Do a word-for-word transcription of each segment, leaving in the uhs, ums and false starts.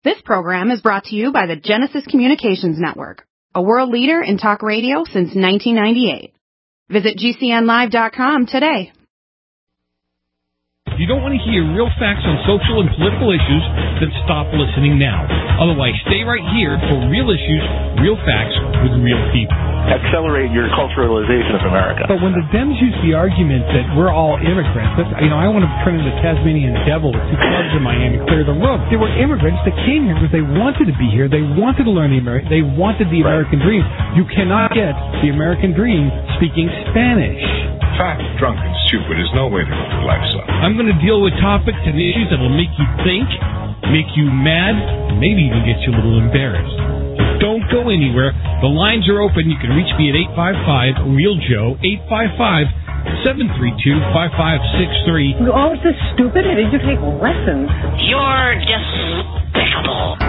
This program is brought to you by the Genesis Communications Network, a world leader in talk radio since nineteen ninety-eight. Visit G C N live dot com today. If you don't want to hear real facts on social and political issues, then stop listening now. Otherwise, stay right here for real issues, real facts with real people. Accelerate your culturalization of America. But when the Dems use the argument that we're all immigrants, that's, you know, I want to turn into Tasmanian devil with two clubs in Miami, clear the road. They were immigrants that came here because they wanted to be here. They wanted to learn the American. They wanted the right. American dream. You cannot get the American dream speaking Spanish. Fat, drunk, and stupid is no way to live your life, son. I'm going to deal with topics and issues that will make you think, make you mad, and maybe even get you a little embarrassed. Don't go anywhere. The lines are open. You can reach me at eight five five, real Joe, eight five five, seven three two, five five six three. Oh, this is stupid. Did you take lessons? You're despicable.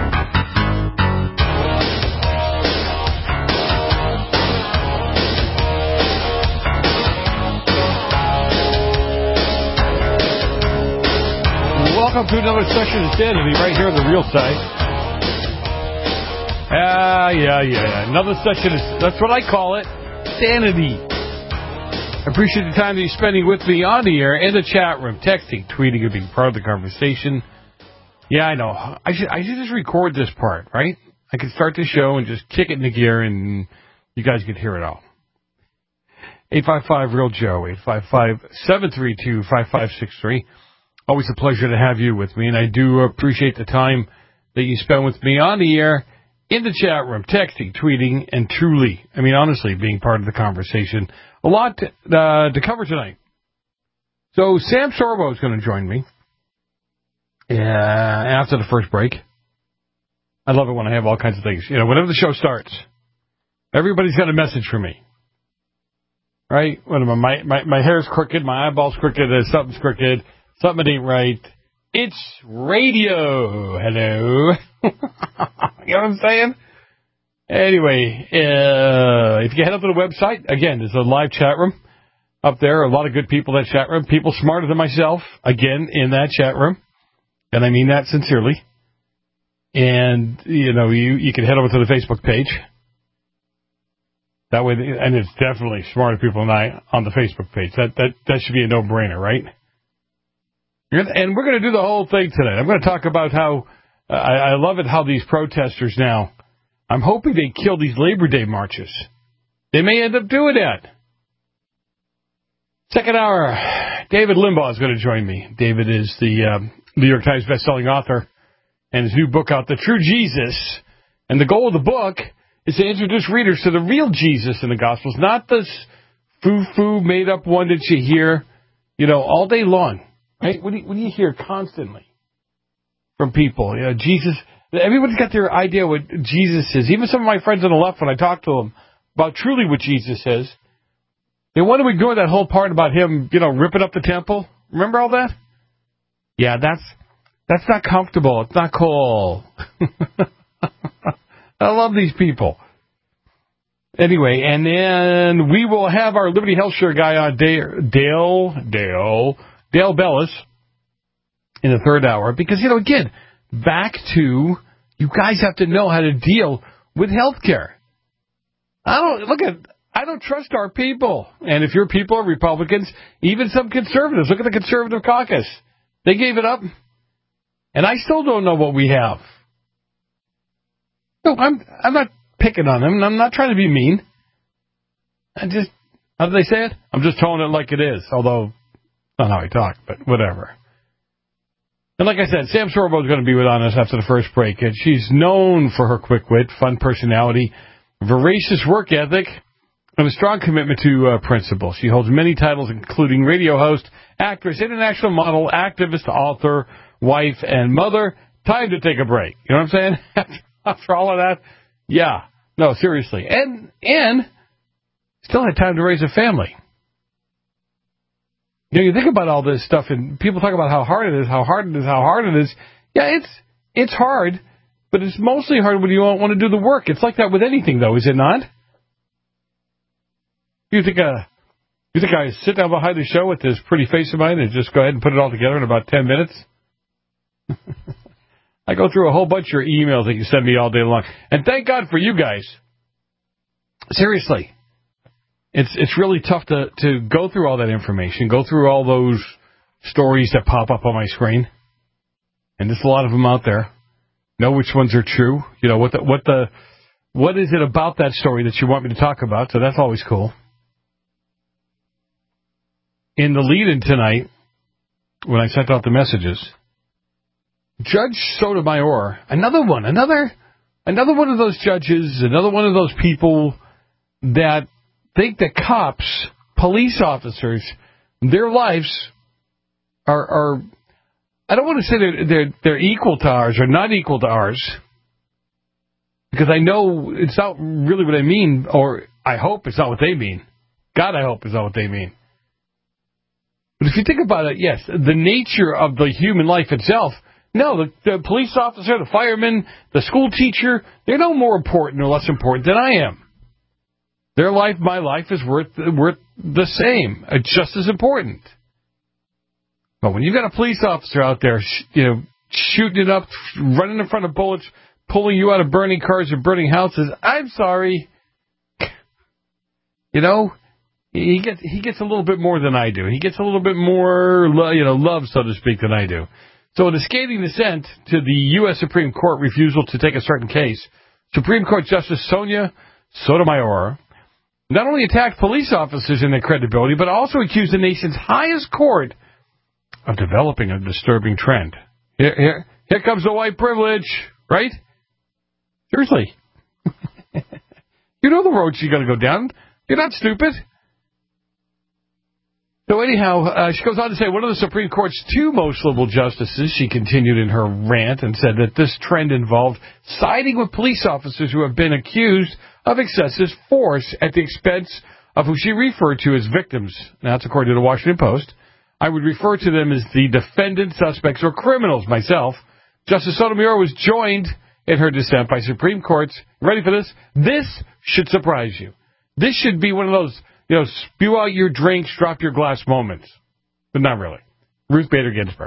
Welcome to another session of Sanity right here on the Real Side. Ah, uh, yeah, yeah, another session. Is, that's what I call it, Sanity. I appreciate the time that you're spending with me on the air, in the chat room, texting, tweeting, and being part of the conversation. Yeah, I know. I should I should just record this part, right? I could start the show and just kick it into gear, and you guys could hear it all. eight five five, real Joe, eight five five, seven three two, five five six three. Always a pleasure to have you with me, and I do appreciate the time that you spend with me on the air, in the chat room, texting, tweeting, and truly, I mean, honestly, being part of the conversation. A lot to, uh, to cover tonight. So Sam Sorbo is going to join me uh, after the first break. I love it when I have all kinds of things. You know, whenever the show starts, everybody's got a message for me. Right? When my, my, my hair's crooked, my eyeball's crooked, something's crooked, something ain't right. It's radio. Hello. You know what I'm saying? Anyway, uh, if you head up to the website, again, there's a live chat room up there. A lot of good people in that chat room. People smarter than myself, again, in that chat room. And I mean that sincerely. And, you know, you, you can head over to the Facebook page. That way, and it's definitely smarter people than I on the Facebook page. That, that, that should be a no-brainer, right? And we're going to do the whole thing today. I'm going to talk about how, uh, I, I love it how these protesters now, I'm hoping they kill these Labor Day marches. They may end up doing that. Second hour, David Limbaugh is going to join me. David is the uh, New York Times bestselling author, and his new book out, The True Jesus. And the goal of the book is to introduce readers to the real Jesus in the Gospels, not this foo-foo made-up one that you hear, you know, all day long. Right? What do, you, what do you hear constantly from people? You know, Jesus, everybody's got their idea what Jesus is. Even some of my friends on the left, when I talk to them about truly what Jesus is, they want to ignore that whole part about him, you know, ripping up the temple. Remember all that? Yeah, that's that's not comfortable. It's not cool. I love these people. Anyway, and then we will have our Liberty Health Share guy on, Dale, Dale, Dale, Dale Bellis, in the third hour, because, you know, again, back to, you guys have to know how to deal with health care. I don't, look at, I don't trust our people. And if your people are Republicans, even some conservatives, look at the conservative caucus. They gave it up. And I still don't know what we have. No, I'm, I'm not picking on them. I'm not trying to be mean. I just, how do they say it? I'm just telling it like it is, although, not how I talk, but whatever. And like I said, Sam Sorbo is going to be with us after the first break. And she's known for her quick wit, fun personality, voracious work ethic, and a strong commitment to uh, principle. She holds many titles, including radio host, actress, international model, activist, author, wife, and mother. Time to take a break. You know what I'm saying? After all of that, yeah. No, seriously. And, and still had time to raise a family. You know, you think about all this stuff, and people talk about how hard it is, how hard it is, how hard it is. Yeah, it's it's hard, but it's mostly hard when you don't want to do the work. It's like that with anything, though, is it not? You think uh, you think I sit down behind the show with this pretty face of mine and just go ahead and put it all together in about ten minutes? I go through a whole bunch of your emails that you send me all day long. And thank God for you guys. Seriously. It's it's really tough to, to go through all that information, go through all those stories that pop up on my screen. And there's a lot of them out there. Know which ones are true. You know, what the, what the, what is it about that story that you want me to talk about? So that's always cool. In the lead-in tonight, when I sent out the messages, Judge Sotomayor, another one, another, another one of those judges, another one of those people that think that cops, police officers, their lives are, are I don't want to say they're, they're, they're equal to ours or not equal to ours, because I know it's not really what I mean, or I hope it's not what they mean. God, I hope it's not what they mean. But if you think about it, yes, the nature of the human life itself, no, the, the police officer, the fireman, the school teacher, they're no more important or less important than I am. Their life, my life, is worth worth the same. It's just as important. But when you've got a police officer out there, you know, shooting it up, running in front of bullets, pulling you out of burning cars and burning houses, I'm sorry. You know, he gets he gets a little bit more than I do. He gets a little bit more, you know, love, so to speak, than I do. So in a scathing dissent to the U S Supreme Court refusal to take a certain case, Supreme Court Justice Sonia Sotomayor not only attacked police officers and their credibility, but also accused the nation's highest court of developing a disturbing trend. Here, here, here comes the white privilege, right? Seriously. You know the road you got to go down. You're not stupid. So anyhow, uh, she goes on to say, one of the Supreme Court's two most liberal justices, she continued in her rant and said that this trend involved siding with police officers who have been accused of excessive force at the expense of who she referred to as victims. Now, that's according to the Washington Post. I would refer to them as the defendant, suspects, or criminals myself. Justice Sotomayor was joined in her dissent by Supreme Court's, ready for this? This should surprise you. This should be one of those, you know, spew out your drinks, drop your glass moments. But not really. Ruth Bader Ginsburg.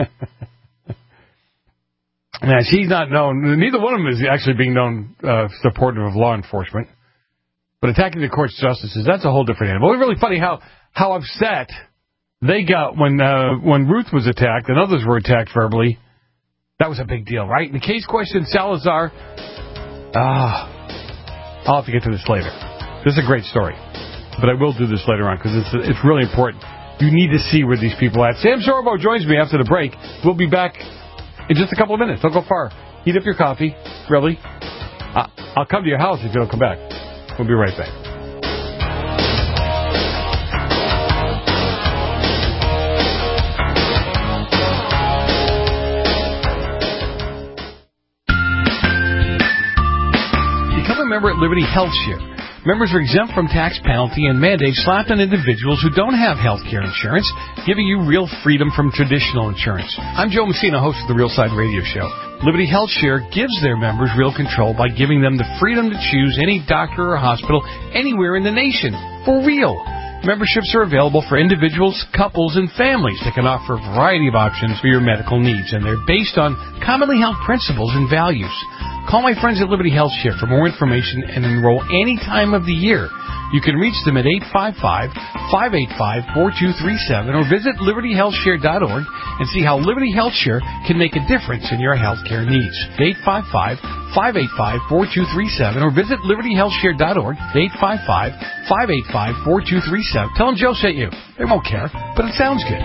Now, she's not known, neither one of them is actually being known uh, supportive of law enforcement. But attacking the court's justices, that's a whole different animal. It's really funny how, how upset they got when uh, when Ruth was attacked and others were attacked verbally. That was a big deal, right? In the case question, Salazar, ah, I'll have to get to this later. This is a great story. But I will do this later on because it's, it's really important. You need to see where these people are at. Sam Sorbo joins me after the break. We'll be back in just a couple of minutes. Don't go far. Heat up your coffee. Really. Uh, I'll come to your house if you don't come back. We'll be right back. Become a member at Liberty Health Share. Members are exempt from tax penalty and mandates slapped on individuals who don't have health care insurance, giving you real freedom from traditional insurance. I'm Joe Messina, host of the Real Side Radio Show. Liberty Health Share gives their members real control by giving them the freedom to choose any doctor or hospital anywhere in the nation. For real. Memberships are available for individuals, couples, and families that can offer a variety of options for your medical needs, and they're based on commonly held principles and values. Call my friends at Liberty Health Share for more information and enroll any time of the year. You can reach them at eight five five, five eight five, four two three seven or visit liberty health share dot org and see how Liberty Health Share can make a difference in your health care needs. eight five five, five eight five, four two three seven or visit liberty health share dot org, eight five five, five eight five, four two three seven. Tell them Joe sent you. They won't care, but it sounds good.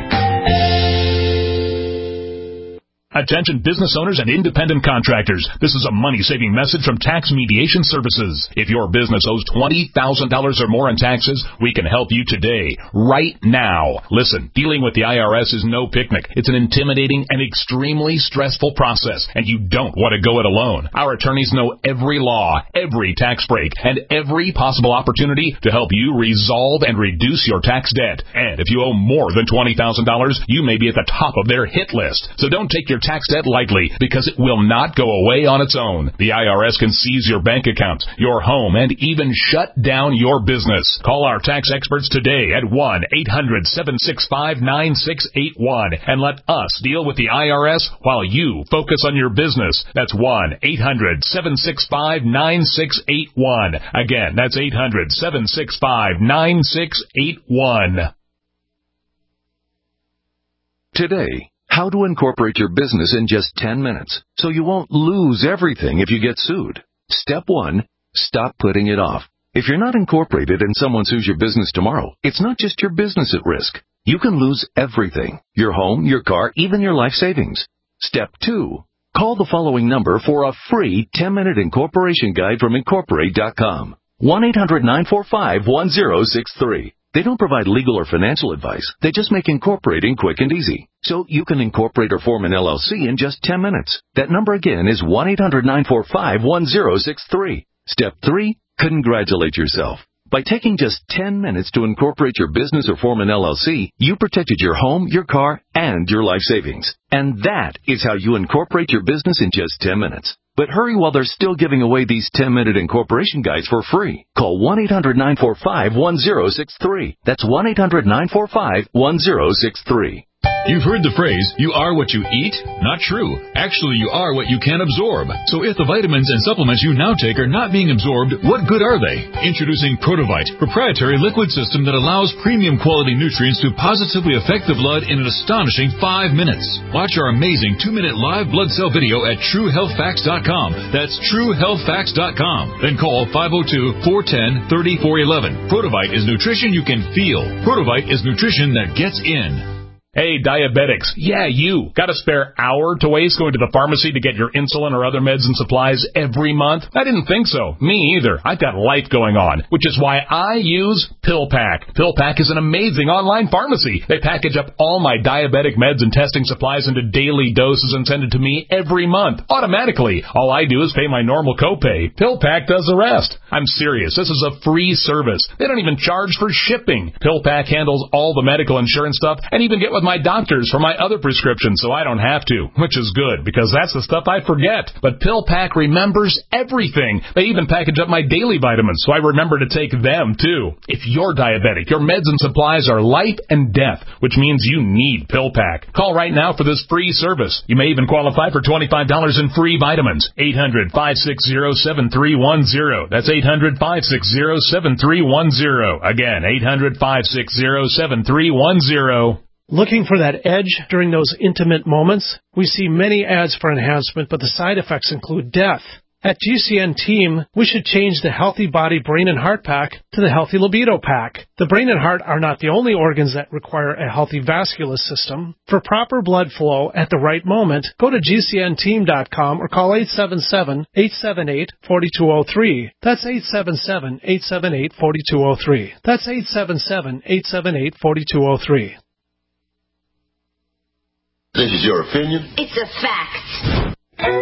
Attention business owners and independent contractors. This is a money-saving message from Tax Mediation Services. If your business owes twenty thousand dollars or more in taxes, we can help you today, right now. Listen, dealing with the I R S is no picnic. It's an intimidating and extremely stressful process, and you don't want to go it alone. Our attorneys know every law, every tax break, and every possible opportunity to help you resolve and reduce your tax debt. And if you owe more than twenty thousand dollars, you may be at the top of their hit list. So don't take your tax debt lightly because it will not go away on its own. The I R S can seize your bank accounts, your home, and even shut down your business. Call our tax experts today at one eight hundred seven six five nine six eight one and let us deal with the I R S while you focus on your business. That's one eight hundred seven six five nine six eight one. Again, that's eight hundred seven six five nine six eight one. Today, how to incorporate your business in just ten minutes so you won't lose everything if you get sued. Step one, stop putting it off. If you're not incorporated and someone sues your business tomorrow, it's not just your business at risk. You can lose everything, your home, your car, even your life savings. Step two, call the following number for a free ten-minute incorporation guide from Incorporate dot com. one eight hundred nine four five one zero six three. They don't provide legal or financial advice. They just make incorporating quick and easy. So you can incorporate or form an L L C in just ten minutes. That number again is one eight hundred nine four five one zero six three. Step three, congratulate yourself. By taking just ten minutes to incorporate your business or form an L L C, you protected your home, your car, and your life savings. And that is how you incorporate your business in just ten minutes. But hurry while they're still giving away these ten-minute incorporation guides for free. Call one eight hundred nine four five one zero six three. That's one eight hundred nine four five one zero six three. You've heard the phrase, you are what you eat? Not true. Actually, you are what you can absorb. So if the vitamins and supplements you now take are not being absorbed, what good are they? Introducing Protovite, proprietary liquid system that allows premium quality nutrients to positively affect the blood in an astonishing five minutes. Watch our amazing two-minute live blood cell video at true health facts dot com. That's true health facts dot com. Then call five oh two, four one oh, three oh four one one. Protovite is nutrition you can feel. Protovite is nutrition that gets in. Hey, diabetics. Yeah, you. Got a spare hour to waste going to the pharmacy to get your insulin or other meds and supplies every month? I didn't think so. Me either. I've got life going on, which is why I use PillPack. PillPack is an amazing online pharmacy. They package up all my diabetic meds and testing supplies into daily doses and send it to me every month, automatically. All I do is pay my normal copay. PillPack does the rest. I'm serious. This is a free service. They don't even charge for shipping. PillPack handles all the medical insurance stuff and even get with my doctors for my other prescriptions so I don't have to, which is good because that's the stuff I forget. But PillPack remembers everything. They even package up my daily vitamins so I remember to take them too. If you're diabetic, your meds and supplies are life and death, which means you need PillPack. Call right now for this free service. You may even qualify for twenty-five dollars in free vitamins. eight hundred, five six zero, seven three one zero. That's eight hundred, five six zero, seven three one zero. Again, eight hundred, five six zero, seven three one zero. Looking for that edge during those intimate moments? We see many ads for enhancement, but the side effects include death. At G C N Team, we should change the Healthy Body, Brain, and Heart Pack to the Healthy Libido Pack. The brain and heart are not the only organs that require a healthy vascular system. For proper blood flow at the right moment, go to G C N team dot com or call eight seven seven, eight seven eight, four two zero three. That's eight seven seven, eight seven eight, four two zero three. That's eight seven seven, eight seven eight, four two zero three. This is your opinion? It's a fact.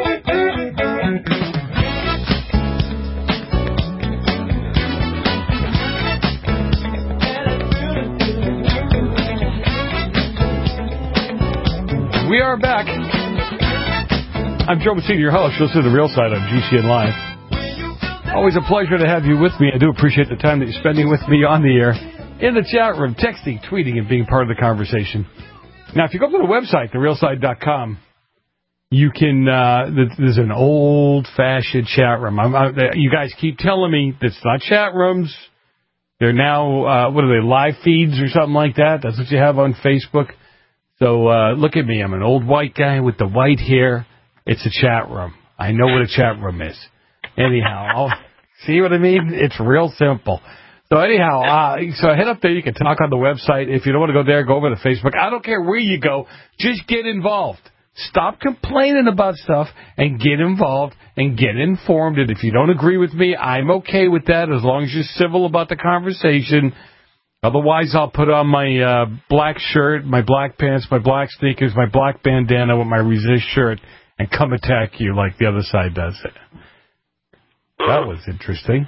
We are back. I'm Joe Messina, your host. Listen to The Real Side on G C N Live. Always a pleasure to have you with me. I do appreciate the time that you're spending with me on the air, in the chat room, texting, tweeting, and being part of the conversation. Now, if you go to the website, the real side dot com, you can, uh, there's an old-fashioned chat room. I'm, I, you guys keep telling me it's not chat rooms. They're now, uh, what are they, live feeds or something like that? That's what you have on Facebook. So uh, look at me. I'm an old white guy with the white hair. It's a chat room. I know what a chat room is. Anyhow, I'll, see what I mean? It's real simple. So anyhow, uh, so head up there. You can talk on the website. If you don't want to go there, go over to Facebook. I don't care where you go. Just get involved. Stop complaining about stuff and get involved and get informed. And if you don't agree with me, I'm okay with that as long as you're civil about the conversation. Otherwise, I'll put on my uh, black shirt, my black pants, my black sneakers, my black bandana with my resist shirt and come attack you like the other side does it. That was interesting.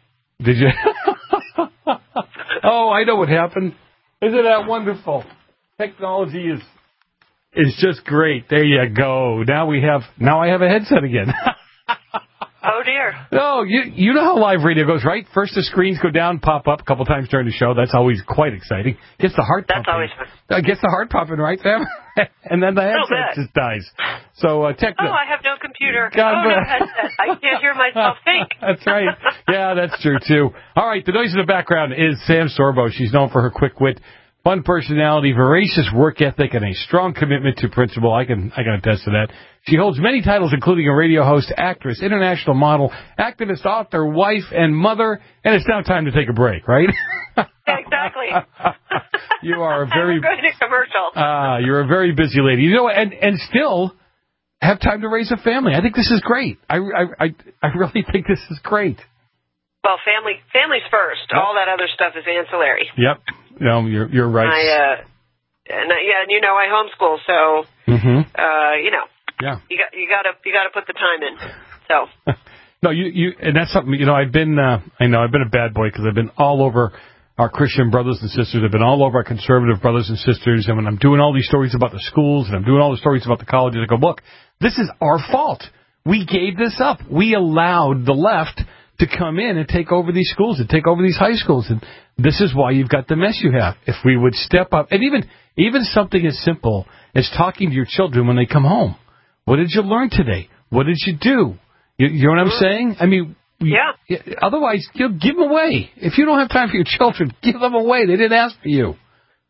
Did you? Oh, I know what happened. Isn't that wonderful? Technology is is just great. There you go. Now we have. Now I have a headset again. Oh, dear. No, you you know how live radio goes, right? First the screens go down, pop up a couple times during the show. That's always quite exciting. Gets the heart That's pumping. always fun. Uh, gets the heart pumping, right, Sam? And then the headset just dies. So uh, tech. Oh, I have no computer. God oh, no headset. I can't hear myself think. That's right. Yeah, that's true, too. All right, the noise in the background is Sam Sorbo. She's known for her quick wit, fun personality, voracious work ethic, and a strong commitment to principle. I can I can attest to that. She holds many titles, including a radio host, actress, international model, activist, author, wife, and mother. And it's now time to take a break, right? Exactly. You are a very I'm going to commercial. Ah, you're a very busy lady. You know, and and still have time to raise a family. I think this is great. I I I, I really think this is great. Well, family family's first. Yep. All that other stuff is ancillary. Yep. No, you're you're right. I, uh, and I, yeah, and you know I homeschool, so mm-hmm. uh, you know. Yeah. You got you got to you got to put the time in. So. No, you you and that's something. You know, I've been uh, I know I've been a bad boy because I've been all over our Christian brothers and sisters. I've been all over our conservative brothers and sisters. And when I'm doing all these stories about the schools and I'm doing all the stories about the colleges, I go, look, this is our fault. We gave this up. We allowed the left to come in and take over these schools and take over these high schools. And this is why you've got the mess you have. If we would step up, and even even something as simple as talking to your children when they come home. What did you learn today? What did you do? You, you know what I'm saying? I mean, yeah. Otherwise, you know, give them away. If you don't have time for your children, give them away. They didn't ask for you.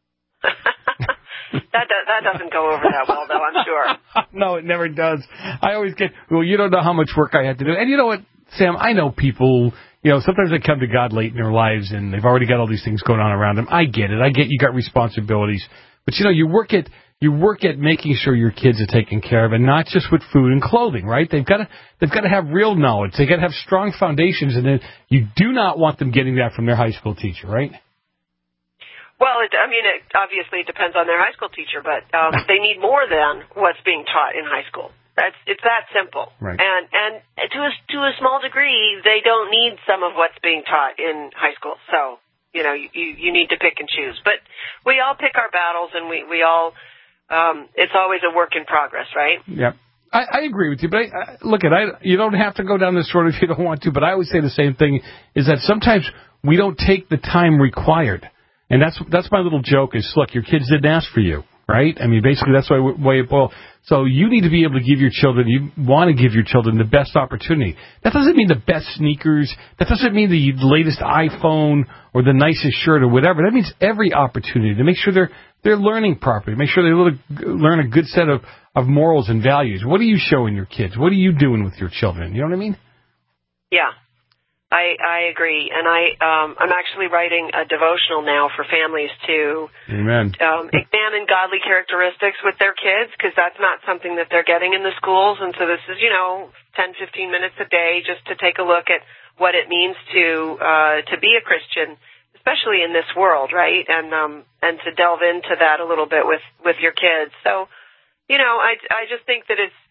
that does, that doesn't go over that well, though, I'm sure. No, it never does. I always get, well, you don't know how much work I had to do. And you know what, Sam, I know people, you know, sometimes they come to God late in their lives and they've already got all these things going on around them. I get it. I get you got responsibilities. But, you know, you work at you work at making sure your kids are taken care of, and not just with food and clothing, right? They've got to they've got to have real knowledge. They've got to have strong foundations, and then you do not want them getting that from their high school teacher, right? Well, it, I mean, it obviously depends on their high school teacher, but um, they need more than what's being taught in high school. That's it's that simple. Right. And and to a to a small degree, they don't need some of what's being taught in high school. So you know, you you need to pick and choose. But we all pick our battles, and we we all. Um, it's always a work in progress, right? Yep. I, I agree with you, but I, I, look, at I, you don't have to go down this road if you don't want to, but I always say the same thing, is that sometimes we don't take the time required. And that's that's my little joke is, look, your kids didn't ask for you, right? I mean, basically that's why way it boils. So you need to be able to give your children, you want to give your children the best opportunity. That doesn't mean the best sneakers. That doesn't mean the latest iPhone or the nicest shirt or whatever. That means every opportunity to make sure they're they're learning properly, make sure they learn a good set of, of morals and values. What are you showing your kids? What are you doing with your children? You know what I mean? Yeah. I, I agree, and I um, I'm actually writing a devotional now for families to Amen. Um, examine godly characteristics with their kids, because that's not something that they're getting in the schools. And so this is, you know, ten, fifteen minutes a day just to take a look at what it means to uh, to be a Christian, especially in this world, right? And um, and to delve into that a little bit with, with your kids. So, you know, I I just think that it's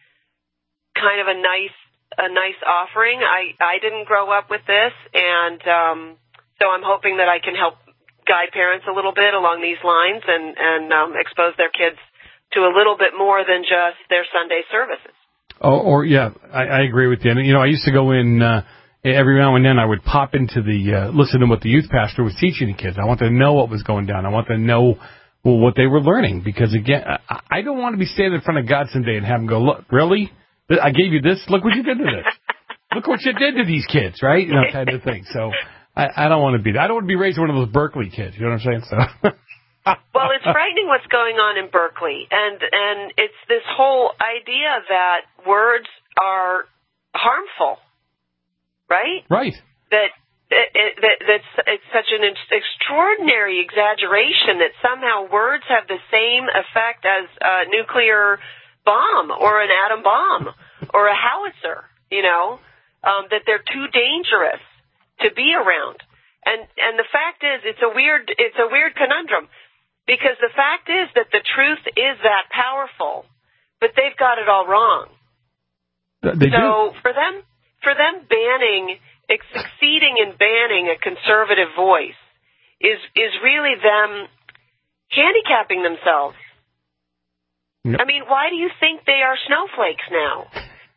kind of a nice. a nice offering. I, I didn't grow up with this, and um, so I'm hoping that I can help guide parents a little bit along these lines and, and um, expose their kids to a little bit more than just their Sunday services. Oh, or, yeah, I, I agree with you. And, you know, I used to go in uh, every now and then. I would pop into the, uh, listen to what the youth pastor was teaching the kids. I want to know what was going down. I want to know well, what they were learning, because, again, I, I don't want to be standing in front of God someday and have him go, look, really? I gave you this. Look what you did to this. Look what you did to these kids, right? You know, kind of thing. So I, I don't want to be that. I don't want to be raised one of those Berkeley kids. You know what I'm saying? So. Well, it's frightening what's going on in Berkeley, and and it's this whole idea that words are harmful, right? Right. That. It, it, that that's it's such an extraordinary exaggeration that somehow words have the same effect as a nuclear bomb or an atom bomb or a howitzer, you know, um, that they're too dangerous to be around. And and the fact is, it's a weird it's a weird conundrum, because the fact is that the truth is that powerful, but they've got it all wrong. They so do. for them for them banning succeeding in banning a conservative voice is is really them handicapping themselves. Yep. I mean, why do you think they are snowflakes now?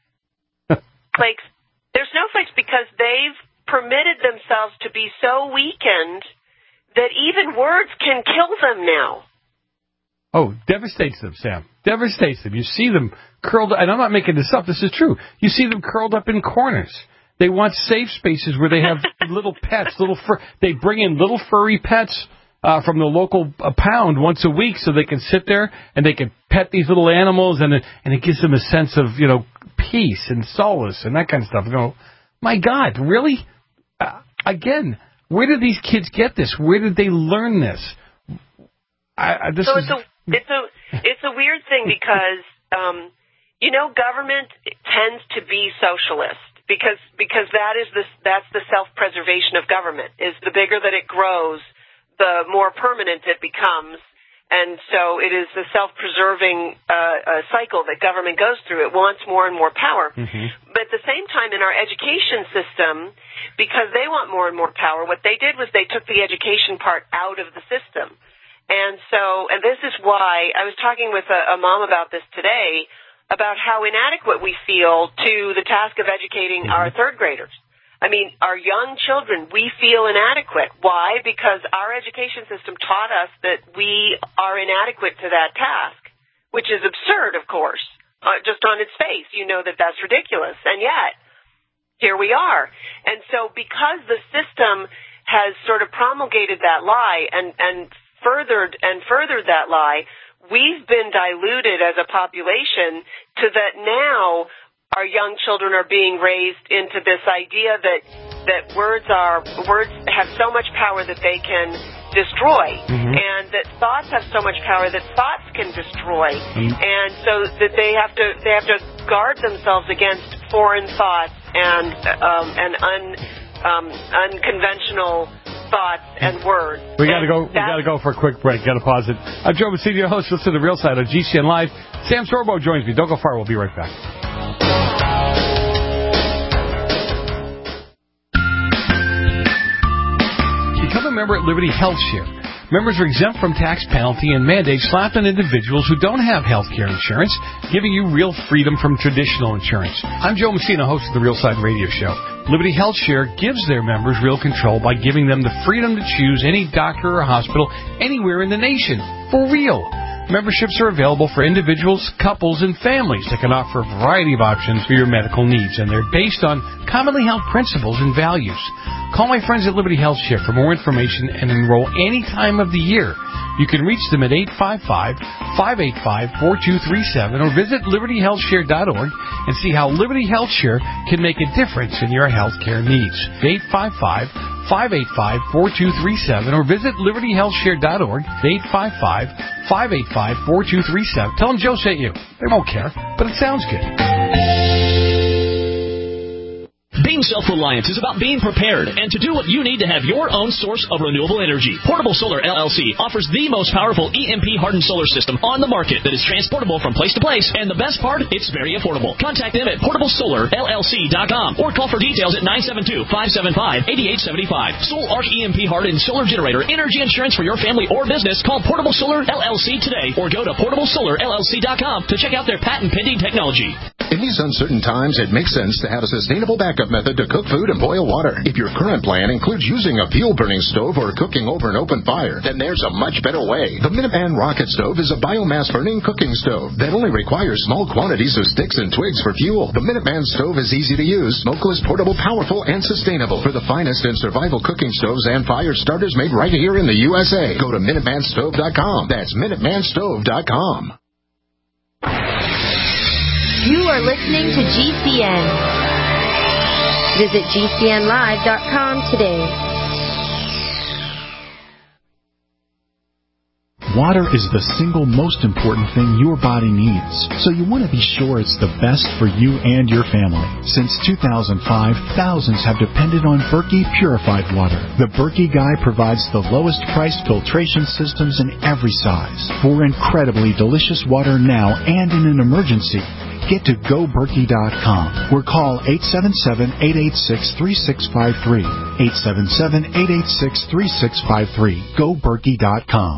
Flakes. They're snowflakes because they've permitted themselves to be so weakened that even words can kill them now. Oh, devastates them, Sam. Devastates them. You see them curled, and I'm not making this up, this is true. You see them curled up in corners. They want safe spaces where they have little pets, little fur. They bring in little furry pets uh, from the local uh, pound once a week so they can sit there and they can pet these little animals, and it, and it gives them a sense of, you know, peace and solace and that kind of stuff. You know, my God, really? Uh, again, where did these kids get this? Where did they learn this? I, I, this so is, it's a it's a it's a weird thing because um, you know, government tends to be socialist because because that is the that's the self-preservation of government. Is the bigger that it grows, the more permanent it becomes. And so it is the self-preserving uh, uh, cycle that government goes through. It wants more and more power. Mm-hmm. But at the same time, in our education system, because they want more and more power, what they did was they took the education part out of the system. And so, and this is why, I was talking with a, a mom about this today, about how inadequate we feel to the task of educating mm-hmm. our third graders. I mean, our young children, we feel inadequate. Why? Because our education system taught us that we are inadequate to that task, which is absurd, of course. Uh, just on its face, you know that that's ridiculous. And yet, here we are. And so because the system has sort of promulgated that lie and, and furthered and furthered that lie, we've been diluted as a population to that now our young children are being raised into this idea that that words are words have so much power that they can destroy, mm-hmm. and that thoughts have so much power that thoughts can destroy, mm-hmm. and so that they have to they have to guard themselves against foreign thoughts and um, and un, um, unconventional thoughts and words. We got to go. We got to go for a quick break. Got to pause it. I'm Joe Messina, your host. Listen to The Real Side on G C N Live. Sam Sorbo joins me. Don't go far. We'll be right back. Become a member at Liberty Health Share. Members are exempt from tax penalty and mandates slapped on individuals who don't have health care insurance, giving you real freedom from traditional insurance. I'm Joe Messina, host of The Real Side Radio Show. Liberty Health Share gives their members real control by giving them the freedom to choose any doctor or hospital anywhere in the nation. For real. Memberships are available for individuals, couples, and families that can offer a variety of options for your medical needs, and they're based on commonly held principles and values. Call my friends at Liberty Health Share for more information and enroll any time of the year. You can reach them at eight five five, five eight five, four two three seven or visit liberty health share dot org and see how Liberty Health Share can make a difference in your health care needs. eight five five, five eight five, four two three seven or visit liberty health share dot org. eight five five, five eight five, four two three seven. Tell them Joe sent you. They won't care, but it sounds good. Being self-reliant is about being prepared and to do what you need to have your own source of renewable energy. Portable Solar L L C offers the most powerful E M P-hardened solar system on the market that is transportable from place to place, and the best part, it's very affordable. Contact them at portable solar L L C dot com or call for details at nine seven two, five seven five, eight eight seven five. Sole Arch E M P-hardened solar generator energy insurance for your family or business. Call Portable Solar L L C today or go to portable solar L L C dot com to check out their patent-pending technology. In these uncertain times, it makes sense to have a sustainable backup method to cook food and boil water. If your current plan includes using a fuel-burning stove or cooking over an open fire, then there's a much better way. The Minuteman Rocket Stove is a biomass-burning cooking stove that only requires small quantities of sticks and twigs for fuel. The Minuteman Stove is easy to use, smokeless, portable, powerful, and sustainable. For the finest in survival cooking stoves and fire starters made right here in the U S A, go to minuteman stove dot com. That's minuteman stove dot com. You are listening to G C N. Visit G C N live dot com today. Water is the single most important thing your body needs, so you want to be sure it's the best for you and your family. Since two thousand five, thousands have depended on Berkey purified water. The Berkey Guy provides the lowest priced filtration systems in every size for incredibly delicious water now and in an emergency. Get to go berkey dot com or call eight seven seven, eight eight six, three six five three. eight seven seven, eight eight six, three six five three. go berkey dot com.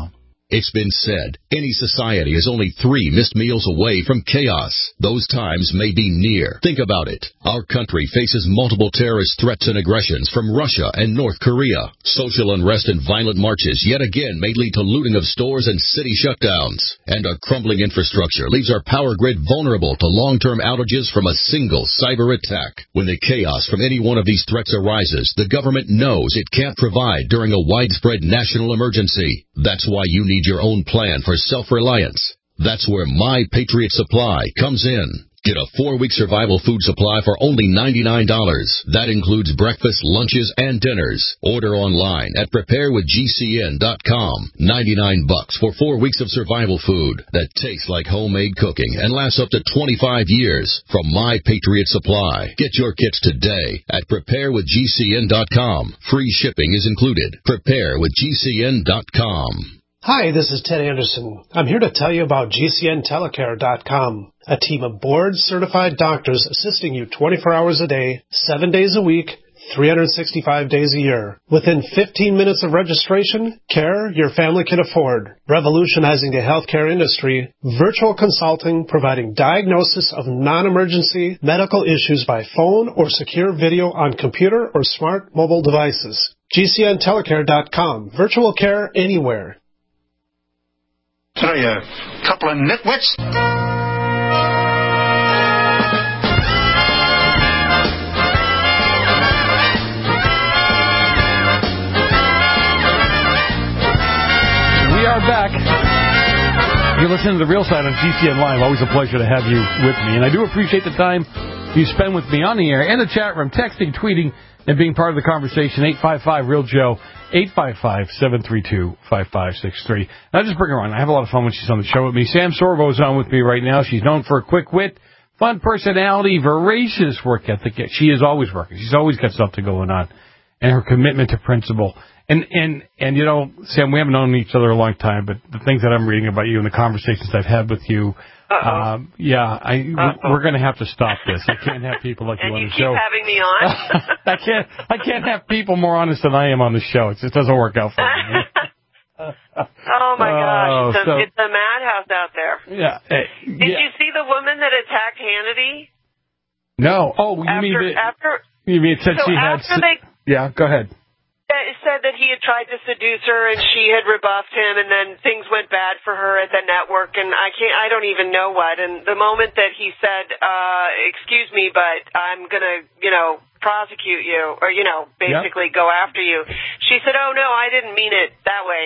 It's been said, any society is only three missed meals away from chaos. Those times may be near. Think about it. Our country faces multiple terrorist threats and aggressions from Russia and North Korea. Social unrest and violent marches yet again may lead to looting of stores and city shutdowns. And a crumbling infrastructure leaves our power grid vulnerable to long-term outages from a single cyber attack. When the chaos from any one of these threats arises, the government knows it can't provide during a widespread national emergency. That's why you need your own plan for self-reliance. That's where My Patriot Supply comes in. Get a four-week survival food supply for only ninety-nine dollars. That includes breakfast, lunches, and dinners. Order online at prepare with G C N dot com. ninety-nine bucks for four weeks of survival food that tastes like homemade cooking and lasts up to twenty-five years from My Patriot Supply. Get your kits today at prepare with G C N dot com. Free shipping is included. prepare with G C N dot com. Hi, this is Ted Anderson. I'm here to tell you about G C N telecare dot com, a team of board-certified doctors assisting you twenty-four hours a day, seven days a week, three hundred sixty-five days a year. Within fifteen minutes of registration, care your family can afford. Revolutionizing the healthcare industry, virtual consulting providing diagnosis of non-emergency medical issues by phone or secure video on computer or smart mobile devices. G C N telecare dot com. Virtual care anywhere. So you couple of nitwits. We are back. You're listening to The Real Side on G C N Live. Always a pleasure to have you with me. And I do appreciate the time you spend with me on the air and the chat room, texting, tweeting, and being part of the conversation. eight five five, real Joe, eight five five, seven three two, five five six three. And I just bring her on. I have a lot of fun when she's on the show with me. Sam Sorbo is on with me right now. She's known for a quick wit, fun personality, voracious work ethic. She is always working. She's always got something going on. And her commitment to principle. And, and, and you know, Sam, we haven't known each other a long time, but the things that I'm reading about you and the conversations I've had with you, um, yeah, I, Uh-oh. we're going to have to stop this. I can't have people like you and on you the keep show. having me on? I can't, I can't have people more honest than I am on the show. It just doesn't work out for me. Oh, my gosh. Oh, it's, a, so, it's a madhouse out there. Yeah. Hey, Did yeah. you see the woman that attacked Hannity? No. Oh, you after, mean that, after, you mean it said so she had... After they, yeah, go ahead. It said that he had tried to seduce her and she had rebuffed him, and then things went bad for her at the network, and I can't, I don't even know what. And the moment that he said, uh, excuse me, but I'm going to, you know, prosecute you, or, you know, basically yep. go after you, she said, oh, no, I didn't mean it that way.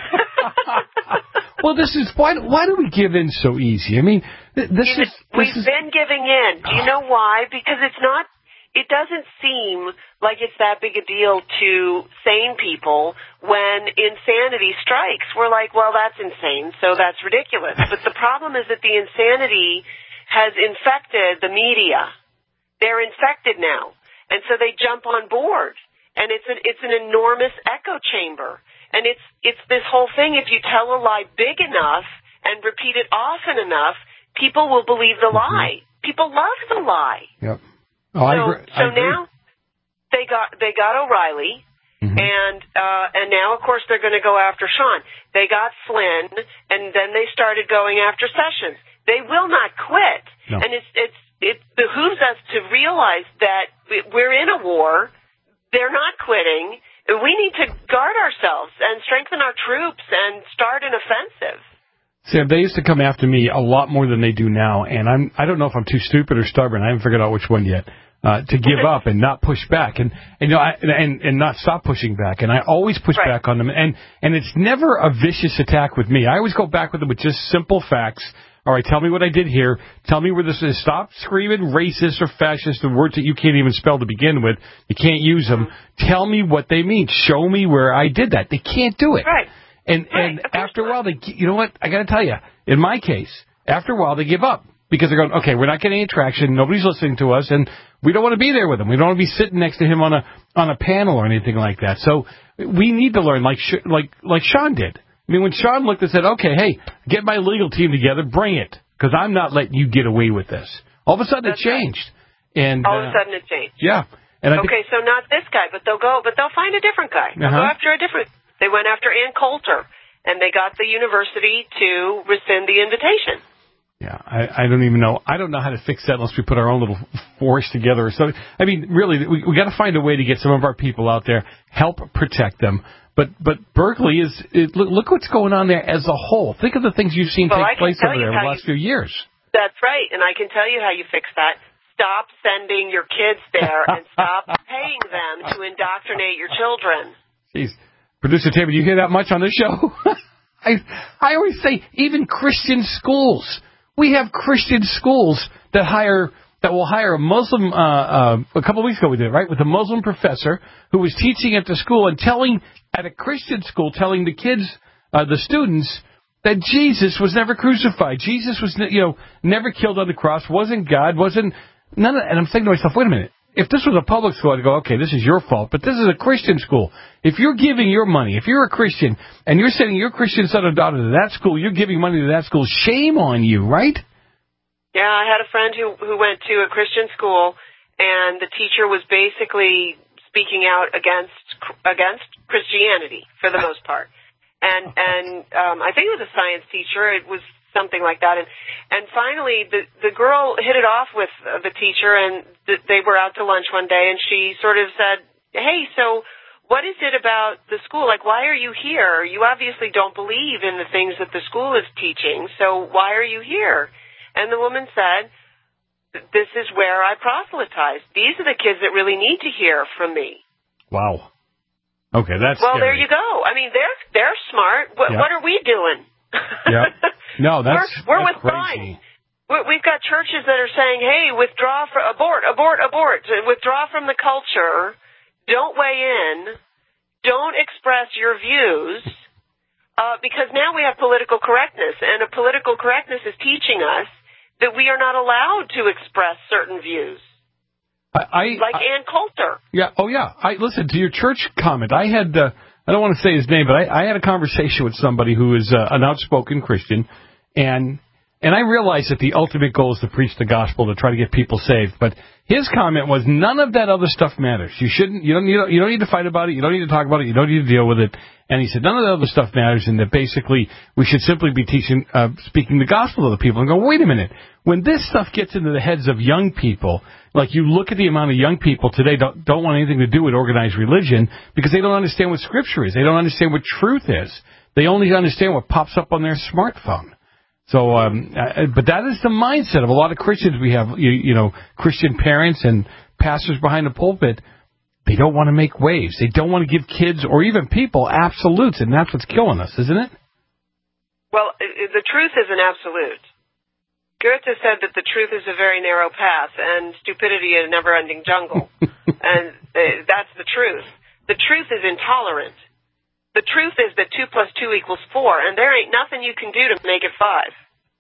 Well, this is, why, why do we give in so easy? I mean, this is... This We've is, been giving in. Do you know why? Because it's not, it doesn't seem like it's that big a deal to sane people when insanity strikes. We're like, well, that's insane, so that's ridiculous. But the problem is that the insanity has infected the media. They're infected now. And so they jump on board. And it's an, it's an enormous echo chamber. And it's, it's this whole thing, if you tell a lie big enough and repeat it often enough, people will believe the lie. People love the lie. Yep. so Oh, I agree. so I agree. now they got they got O'Reilly, mm-hmm. and uh, and now of course they're going to go after Sean. They got Flynn, and then they started going after Sessions. They will not quit, no. and it's it's it behooves us to realize that we're in a war. They're not quitting. We need to guard ourselves and strengthen our troops and start an offensive. Sam, they used to come after me a lot more than they do now, and I'm I don't know if I'm too stupid or stubborn. I haven't figured out which one yet. Uh, to give up and not push back, and, and you know, I, and and not stop pushing back. And I always push right. back on them, and and it's never a vicious attack with me. I always go back with them with just simple facts. All right, tell me what I did here. Tell me where this is. Stop screaming racist or fascist, the words that you can't even spell to begin with. You can't use them. Tell me what they mean. Show me where I did that. They can't do it. Right. And right. and after a while, they you know what? I got to tell you, in my case, after a while, they give up. Because they're going, okay, we're not getting any traction, nobody's listening to us, and we don't want to be there with him. We don't want to be sitting next to him on a on a panel or anything like that. So we need to learn, like like like Sean did. I mean, when Sean looked and said, okay, hey, get my legal team together, bring it, because I'm not letting you get away with this. All of a sudden, That's it changed. Right. And all of uh, a sudden, it changed. Yeah. And I okay, think, so not this guy, but they'll go, but they'll find a different guy. They'll uh-huh. go after a different. They went after Ann Coulter. and they got the university to rescind the invitation. Yeah, I, I don't even know. I don't know how to fix that unless we put our own little force together or something. I mean, really, we we got to find a way to get some of our people out there, help protect them. But but Berkeley is, it, look, look what's going on there as a whole. Think of the things you've seen well, take place over there in the last you, few years. That's right, and I can tell you how you fix that. Stop sending your kids there and stop paying them to indoctrinate your children. Jeez. Producer Taylor, do you hear that much on this show? I I always say, even Christian schools. We have Christian schools that hire that will hire a Muslim. Uh, uh, a couple of weeks ago, we did it, right, with a Muslim professor who was teaching at the school and telling at a Christian school, telling the kids, uh, the students, that Jesus was never crucified. Jesus was, you know, never killed on the cross. Wasn't God. Wasn't none of. And I'm thinking to myself, wait a minute. If this was a public school, I'd go, okay, this is your fault. But this is a Christian school. If you're giving your money, if you're a Christian, and you're sending your Christian son or daughter to that school, you're giving money to that school, shame on you, right? Yeah, I had a friend who, who went to a Christian school, and the teacher was basically speaking out against against Christianity for the most part. And, and um, I think it was a science teacher. It was something like that. And and finally, the the girl hit it off with uh, the teacher, and th- they were out to lunch one day, and she sort of said, hey, so what is it about the school? Like, why are you here? You obviously don't believe in the things that the school is teaching, so why are you here? And the woman said, this is where I proselytize. These are the kids that really need to hear from me. Wow. Okay, that's Well, scary. there you go. I mean, they're they're smart. What, yeah. what are we doing? Yeah. No, that's, we're, we're that's withdrawing. crazy. We're, we've got churches that are saying, hey, withdraw, for, abort, abort, abort, withdraw from the culture, don't weigh in, don't express your views, uh, because now we have political correctness, and a political correctness is teaching us that we are not allowed to express certain views. I, I, like I, Ann Coulter. Yeah. Oh, yeah. I listen to your church comment. I had, uh, I don't want to say his name, but I, I had a conversation with somebody who is uh, an outspoken Christian, and and I realized that the ultimate goal is to preach the gospel, to try to get people saved. But his comment was, none of that other stuff matters. You shouldn't. You don't. You don't, you don't need to fight about it. You don't need to talk about it. You don't need to deal with it. And he said none of that other stuff matters, and that basically we should simply be teaching, uh, speaking the gospel to the people. And go, wait a minute. When this stuff gets into the heads of young people, like you look at the amount of young people today don't don't want anything to do with organized religion because they don't understand what Scripture is. They don't understand what truth is. They only understand what pops up on their smartphone. So, um, uh, but that is the mindset of a lot of Christians. We have, you, you know, Christian parents and pastors behind the pulpit. They don't want to make waves. They don't want to give kids or even people absolutes, and that's what's killing us, isn't it? Well, the truth is an absolute. Goethe said that the truth is a very narrow path and stupidity a never-ending jungle. And uh, that's the truth. The truth is intolerant. The truth is that two plus two equals four, and there ain't nothing you can do to make it five.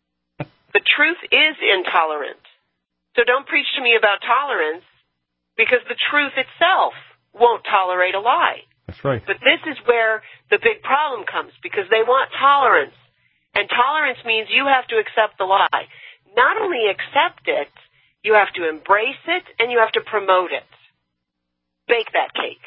The truth is intolerant. So don't preach to me about tolerance, because the truth itself won't tolerate a lie. That's right. But this is where the big problem comes, because they want tolerance. And tolerance means you have to accept the lie. Not only accept it, you have to embrace it, and you have to promote it. Bake that cake.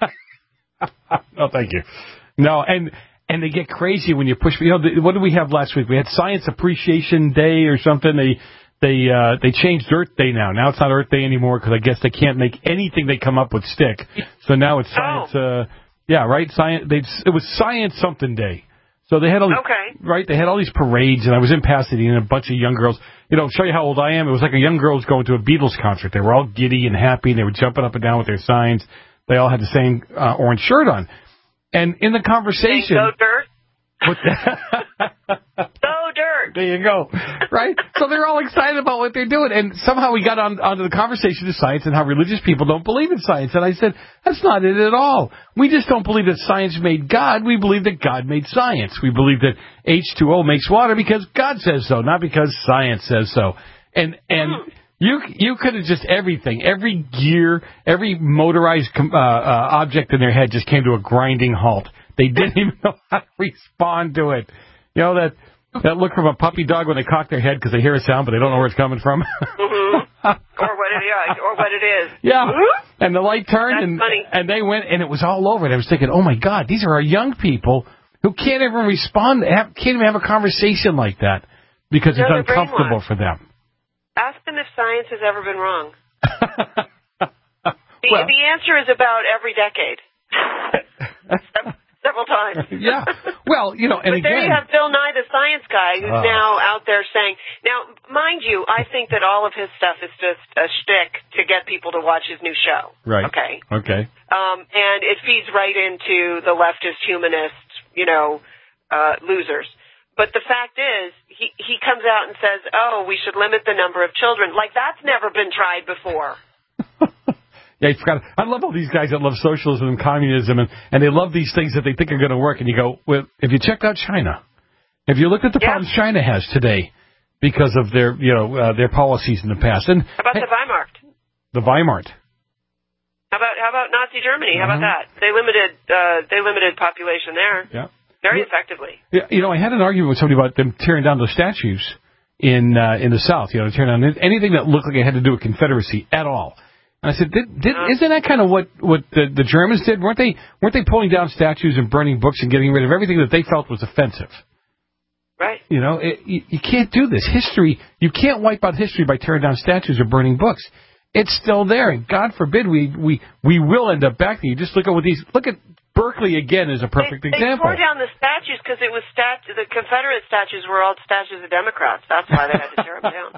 No, thank you. No, and and they get crazy when you push. You know, the, what did we have last week? We had Science Appreciation Day or something. They they uh, they changed Earth Day now. Now it's not Earth Day anymore because I guess they can't make anything they come up with stick. So now it's Science. Oh. Uh, yeah, right. Science. They it was Science something Day. So they had all these, okay. right. They had all these parades, and I was in Pasadena, and a bunch of young girls. You know, show you how old I am. It was like a young girls going to a Beatles concert. They were all giddy and happy, and they were jumping up and down with their signs. They all had the same uh, orange shirt on. And in the conversation... Go dirt. What the, Go dirt. There you go. Right? So they're all excited about what they're doing. And somehow we got on onto the conversation of science and how religious people don't believe in science. And I said, that's not it at all. We just don't believe that science made God. We believe that God made science. We believe that H two O makes water because God says so, not because science says so. And and... Mm. You you could have just everything, every gear, every motorized uh, uh, object in their head just came to a grinding halt. They didn't even know how to respond to it. You know, that that look from a puppy dog when they cock their head because they hear a sound but they don't know where it's coming from. Mm-hmm. Or what it is. Or what it is. Yeah. And the light turned and funny. and they went and it was all over. And I was thinking, oh, my God, these are our young people who can't even respond, have, can't even have a conversation like that because No, it's they're uncomfortable brainwashed. for them. Ask them if science has ever been wrong. the, Well- the answer is about every decade. Several times. Yeah. Well, you know, and but there again, you have Bill Nye, the science guy, who's Oh. now out there saying, now, mind you, I think that all of his stuff is just a shtick to get people to watch his new show. right. Okay. Okay. Um, and it feeds right into the leftist humanist, you know, uh, losers. But the fact is, he, he comes out and says, oh, we should limit the number of children. Like, that's never been tried before. Yeah, I forgot. I love all these guys that love socialism and communism, and, and they love these things that they think are going to work. And you go, well, if you checked out China, if you looked at the Yeah. problems China has today because of their, you know, uh, their policies in the past, and How about the Weimar? the Weimar. How about how about Nazi Germany? How about Mhm. that? They limited uh, they limited population there Yeah. very effectively. Yeah, you know, I had an argument with somebody about them tearing down those statues in uh, in the South. You know, tearing down anything that looked like it had to do with Confederacy at all. And I said, did, did, Uh-huh. isn't that kind of what what the, the Germans did? weren't they weren't they pulling down statues and burning books and getting rid of everything that they felt was offensive? Right. You know, it, you, you can't do this. History, you can't wipe out history by tearing down statues or burning books. It's still there, and God forbid we we we will end up back there. You just look at what these look at Berkeley again is a perfect they, example. They tore down the statues because it was stat the Confederate statues were all statues of Democrats. That's why they had to tear them down.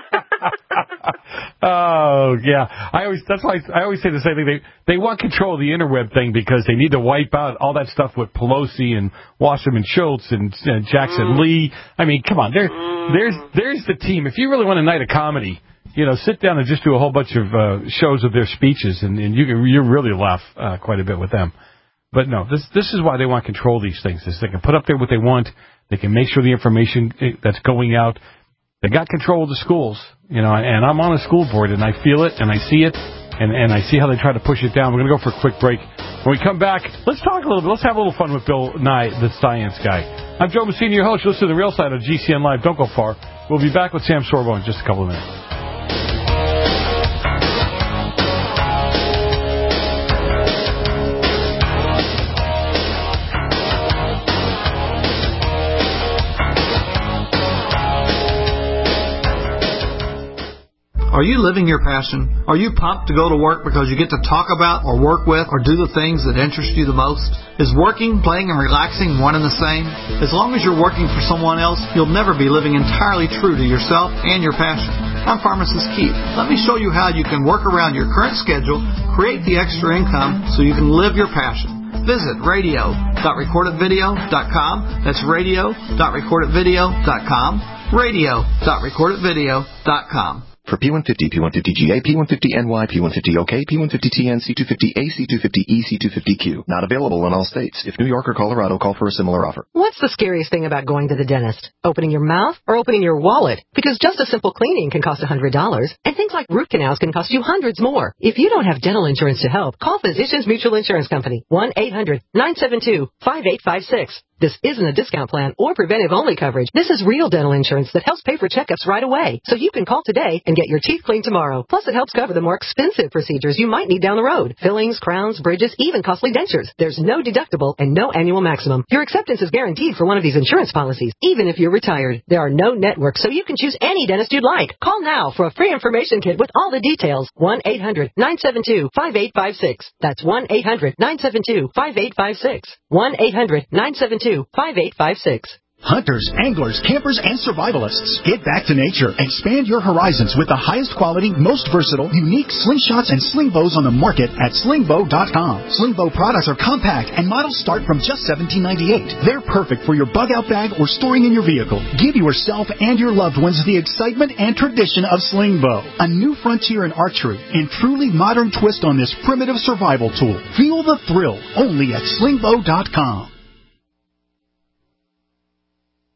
Oh yeah, I always that's why I, I always say the same thing. They they want control of the interweb thing because they need to wipe out all that stuff with Pelosi and Wasserman Schultz and, and Jackson Mm. Lee. I mean, come on, there Mm. there's there's the team. If you really want a night of comedy, you know, sit down and just do a whole bunch of uh, shows of their speeches, and, and you can you really laugh uh, quite a bit with them. But no, this this is why they want control of these things. Is they can put up there what they want. They can make sure the information that's going out. They got control of the schools, you know. And I'm on a school board, and I feel it, and I see it, and and I see how they try to push it down. We're going to go for a quick break. When we come back, let's talk a little bit. Let's have a little fun with Bill Nye, the science guy. I'm Joe Messina, your host. Listen to the Real Side of G C N Live. Don't go far. We'll be back with Sam Sorbo in just a couple of minutes. Are you living your passion? Are you pumped to go to work because you get to talk about or work with or do the things that interest you the most? Is working, playing, and relaxing one and the same? As long as you're working for someone else, you'll never be living entirely true to yourself and your passion. I'm Pharmacist Keith. Let me show you how you can work around your current schedule, create the extra income so you can live your passion. Visit radio dot record it video dot com. That's radio dot record it video dot com. radio dot record it video dot com. For P one fifty, P one fifty G A, P one fifty N Y, P one fifty O K, P one fifty T N, C two fifty A, C two fifty E, C two fifty Q. Not available in all states. If New York or Colorado, call for a similar offer. What's the scariest thing about going to the dentist? Opening your mouth or opening your wallet? Because just a simple cleaning can cost one hundred dollars, and things like root canals can cost you hundreds more. If you don't have dental insurance to help, call Physicians Mutual Insurance Company, one eight hundred nine seven two five eight five six. This isn't a discount plan or preventive-only coverage. This is real dental insurance that helps pay for checkups right away. So you can call today and get your teeth cleaned tomorrow. Plus, it helps cover the more expensive procedures you might need down the road. Fillings, crowns, bridges, even costly dentures. There's no deductible and no annual maximum. Your acceptance is guaranteed for one of these insurance policies, even if you're retired. There are no networks, so you can choose any dentist you'd like. Call now for a free information kit with all the details. one eight hundred nine seven two five eight five six. That's one eight hundred nine seven two five eight five six. one eight hundred nine seven two five eight five six. Hunters, anglers, campers, and survivalists. Get back to nature. Expand your horizons with the highest quality, most versatile, unique slingshots and sling bows on the market at sling bow dot com. Sling bow products are compact and models start from just seventeen ninety-eight. They're perfect for your bug out bag or storing in your vehicle. Give yourself and your loved ones the excitement and tradition of sling bow. A new frontier in archery and truly modern twist on this primitive survival tool. Feel the thrill only at sling bow dot com.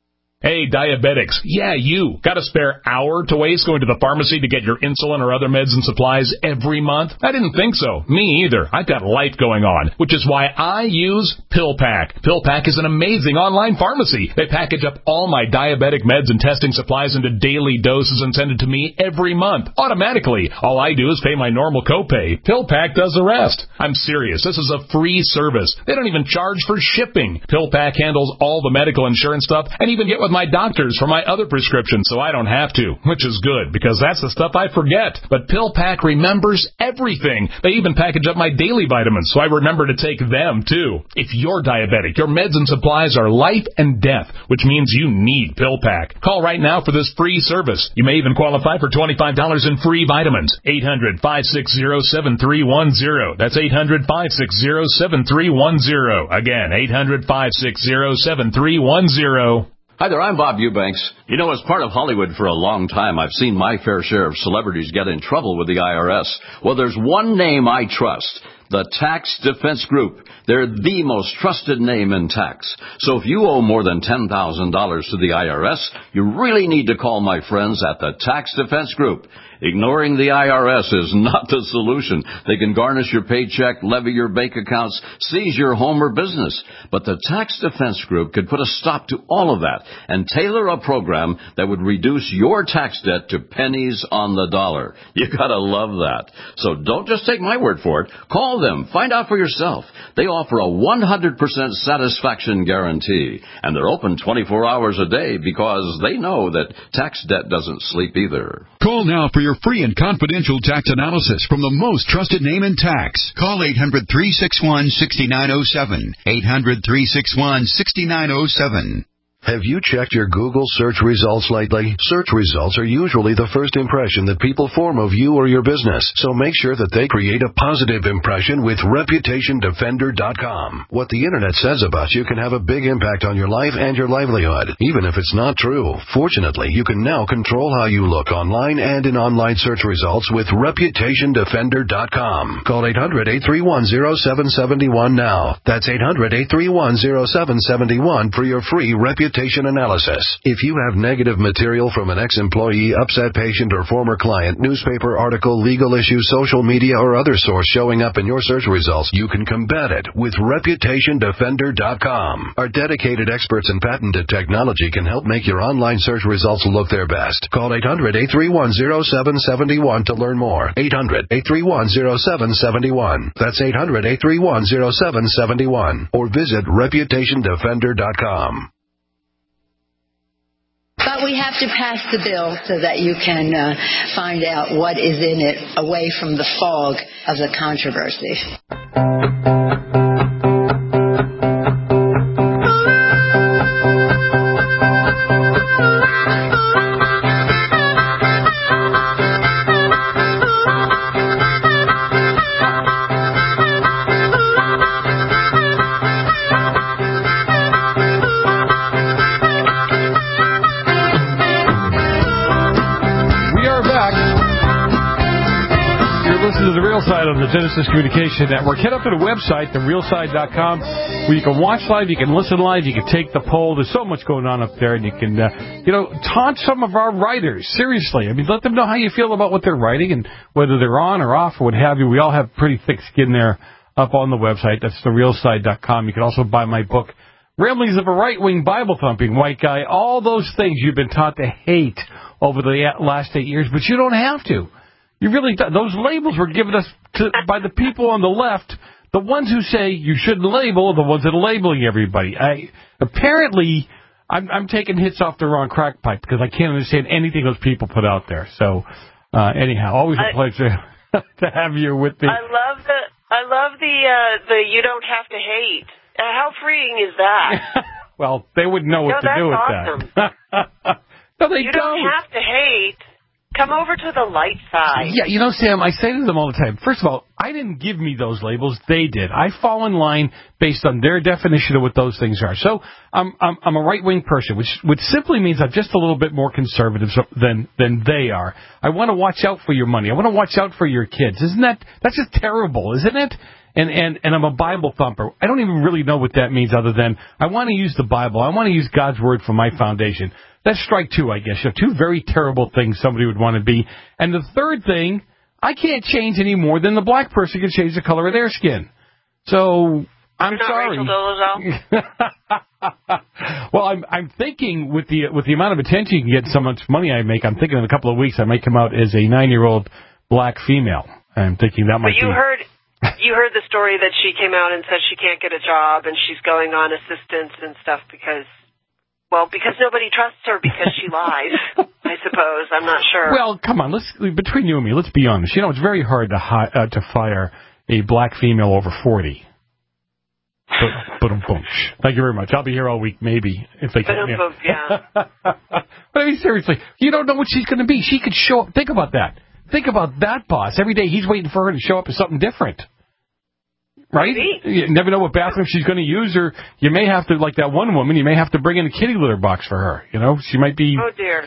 Hey, diabetics. Yeah, you. Got a spare hour to waste going to the pharmacy to get your insulin or other meds and supplies every month? I didn't think so. Me either. I've got life going on, which is why I use PillPack. PillPack is an amazing online pharmacy. They package up all my diabetic meds and testing supplies into daily doses and send it to me every month, automatically. All I do is pay my normal copay. PillPack does the rest. I'm serious. This is a free service. They don't even charge for shipping. PillPack handles all the medical insurance stuff and even get with my doctors for my other prescriptions so I don't have to, which is good because that's the stuff I forget. But PillPack remembers everything. They even package up my daily vitamins so I remember to take them too. If you're diabetic, your meds and supplies are life and death, which means you need PillPack. Call right now for this free service. You may even qualify for twenty-five dollars in free vitamins. eight hundred, five six zero, seven three one zero. That's eight hundred, five six zero, seven three one zero. Again, eight hundred, five six zero, seven three one zero. Hi there, I'm Bob Eubanks. You know, as part of Hollywood for a long time, I've seen my fair share of celebrities get in trouble with the I R S. Well, there's one name I trust. The Tax Defense Group. They're the most trusted name in tax. So if you owe more than ten thousand dollars to the I R S, you really need to call my friends at the Tax Defense Group. Ignoring the I R S is not the solution. They can garnish your paycheck, levy your bank accounts, seize your home or business. But the Tax Defense Group could put a stop to all of that and tailor a program that would reduce your tax debt to pennies on the dollar. You gotta love that. So don't just take my word for it. Call them. Find out for yourself. They offer a one hundred percent satisfaction guarantee. And they're open twenty-four hours a day because they know that tax debt doesn't sleep either. Call now for your free and confidential tax analysis from the most trusted name in tax. Call eight hundred, three six one, six nine zero seven. eight hundred, three six one, six nine zero seven. Have you checked your Google search results lately? Search results are usually the first impression that people form of you or your business, so make sure that they create a positive impression with Reputation Defender dot com. What the Internet says about you can have a big impact on your life and your livelihood, even if it's not true. Fortunately, you can now control how you look online and in online search results with Reputation Defender dot com. Call eight hundred, eight three one, zero seven seven one now. That's eight hundred, eight three one, zero seven seven one for your free Reputation analysis. If you have negative material from an ex-employee, upset patient, or former client, newspaper article, legal issue, social media, or other source showing up in your search results, you can combat it with Reputation Defender dot com. Our dedicated experts in patented technology can help make your online search results look their best. Call eight hundred, eight three one, zero seven seven one to learn more. eight hundred, eight three one, zero seven seven one. That's eight hundred, eight three one, zero seven seven one. Or visit Reputation Defender dot com. But we have to pass the bill so that you can uh, find out what is in it away from the fog of the controversy. On the Genesis Communication Network. Head up to the website, the real side dot com, where you can watch live, you can listen live, you can take the poll. There's so much going on up there, and you can, uh, you know, taunt some of our writers. Seriously. I mean, let them know how you feel about what they're writing and whether they're on or off or what have you. We all have pretty thick skin there up on the website. That's the real side dot com. You can also buy my book, Ramblings of a Right-Wing Bible-Thumping White Guy. All those things you've been taught to hate over the last eight years, but you don't have to. You really do. Those labels were given us to, by the people on the left. The ones who say you shouldn't label are the ones that are labeling everybody. I, apparently, I'm, I'm taking hits off the wrong crack pipe because I can't understand anything those people put out there. So, uh, anyhow, always a I, pleasure to have you with me. I love the I love the uh, the you don't have to hate. Uh, how freeing is that? Well, they wouldn't know what no, to do with awesome. that. No, they you don't. don't have to hate. Come over to the light side. Yeah, you know, Sam, I say to them all the time, first of all, I I didn't give me those labels. They did. I fall in line based on their definition of what those things are. So I'm I'm, I'm a right-wing person, which which simply means I'm just a little bit more conservative than than they are. I want to watch out for your money. I want to watch out for your kids. Isn't that that's just terrible, isn't it? And, and and I'm a Bible thumper. I don't even really know what that means other than I want to use the Bible. I want to use God's Word for my foundation. That's strike two, I guess. You know, two very terrible things somebody would want to be. And the third thing, I can't change any more than the black person can change the color of their skin. So I'm You're not sorry. Rachel Dolezal. Well, I'm I'm thinking with the with the amount of attention you can get and so much money I make, I'm thinking in a couple of weeks I might come out as a nine-year-old black female. I'm thinking that might but you be... heard you heard the story that she came out and said she can't get a job and she's going on assistance and stuff because, well, because nobody trusts her because she lies, I suppose. I'm not sure. Well, come on, let's between you and me, let's be honest. You know, it's very hard to hi, uh, to fire a black female over forty. But, boom. Thank you very much. I'll be here all week, maybe, if they can. Yeah. yeah. But I mean, seriously, you don't know what she's going to be. She could show up. Think about that. Think about that boss. Every day he's waiting for her to show up as something different. Right? Maybe. You never know what bathroom she's going to use, or you may have to, like that one woman, you may have to bring in a kitty litter box for her. You know, she might be... Oh, dear.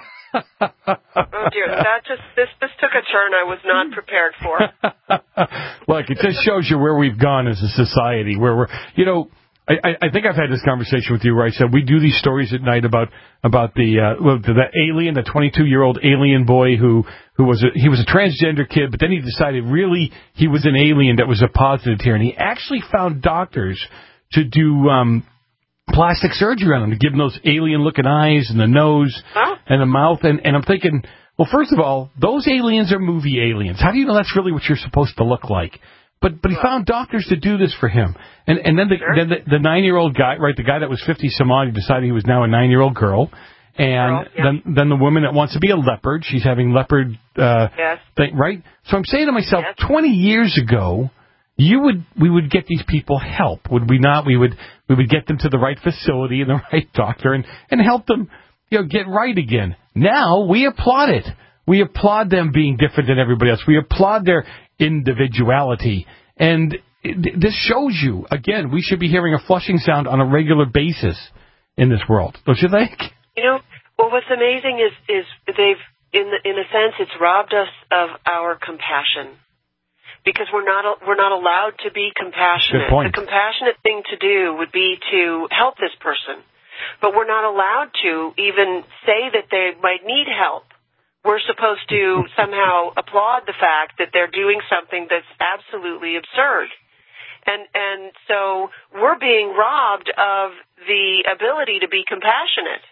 oh, dear. That just, this, this took a turn I was not prepared for. Look, it just shows you where we've gone as a society, where we're, you know, I, I think I've had this conversation with you where I said we do these stories at night about about the uh, well, the alien, the twenty-two-year-old alien boy who who was a, he was a transgender kid, but then he decided really he was an alien that was a positive here, and he actually found doctors to do um, plastic surgery on him to give him those alien-looking eyes and the nose huh? and the mouth, and, and I'm thinking, well, first of all, those aliens are movie aliens. How do you know that's really what you're supposed to look like? But but he found doctors to do this for him, and and then the sure. then the, the nine-year-old guy, right, the guy that was fifty some odd, he decided he was now a nine-year-old girl, and girl, yeah. then then the woman that wants to be a leopard, she's having leopard uh, yes. thing, right? So I'm saying to myself, yes. twenty years ago, you would we would get these people help, would we not? We would we would get them to the right facility and the right doctor, and and help them, you know, get right again. Now we applaud it. We applaud them being different than everybody else. We applaud their individuality. And it, this shows you, again, we should be hearing a flushing sound on a regular basis in this world. Don't you think? You know, well, what's amazing is, is they've, in the, in a sense, it's robbed us of our compassion. Because we're not, we're not allowed to be compassionate. Good point. The compassionate thing to do would be to help this person. But we're not allowed to even say that they might need help. We're supposed to somehow applaud the fact that they're doing something that's absolutely absurd. And and so we're being robbed of the ability to be compassionate.